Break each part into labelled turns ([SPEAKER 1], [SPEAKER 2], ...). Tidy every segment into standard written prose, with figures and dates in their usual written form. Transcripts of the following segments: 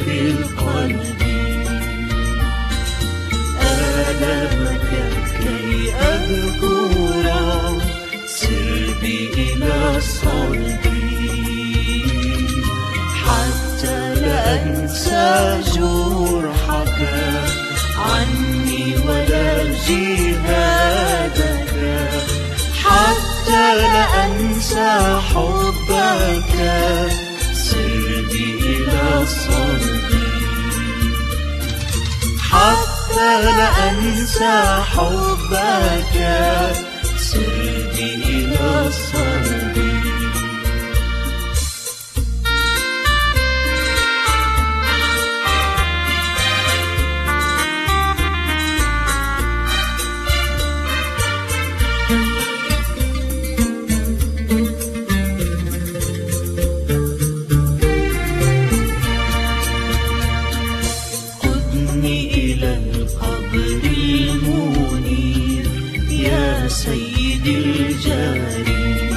[SPEAKER 1] في قلبي آلامك كي أذكرا، سر بي إلى صلبي حتى لا أنسى جرحك عني ولا جهادك، حتى لا أنسى حبك، سر بي إلى صلبي حتى لا أنسى حبك، سر بي إلى صلبي. إلى القبر المنير يا سيدي الجليل،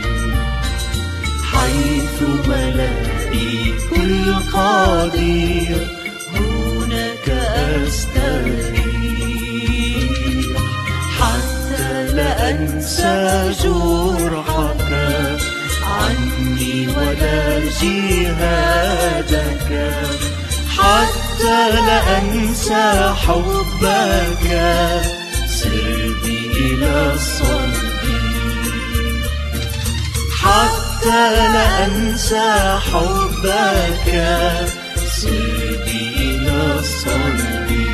[SPEAKER 1] حيث ملائك القدير هناك أستريح، حتى لا أنسى جرحك عني ولا جهادك، حتى لا أنسى حبك، سر بي إلى صلبي حتى لا أنسى حبك، سر بي إلى صلبي.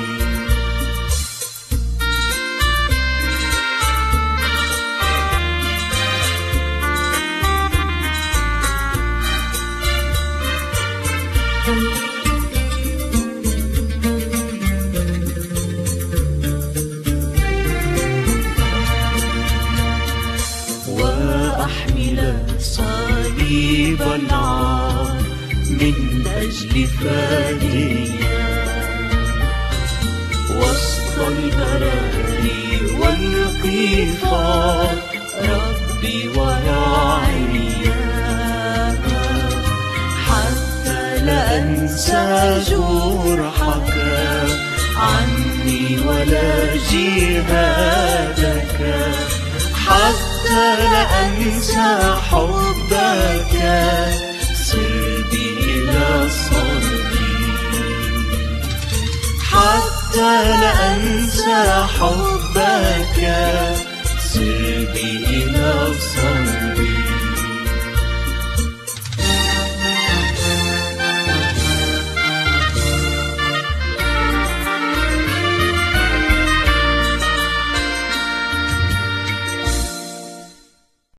[SPEAKER 1] وأحمل صليب العار من أجل فدية وسط البراري والقفار، ربي وراعيا، حتى لا أنسى جرحك عني ولا جهادك، حتى لا أنسى حبك، سر بي إلى صلبي حتى لا أنسى حبك، سر بي إلى صلبي.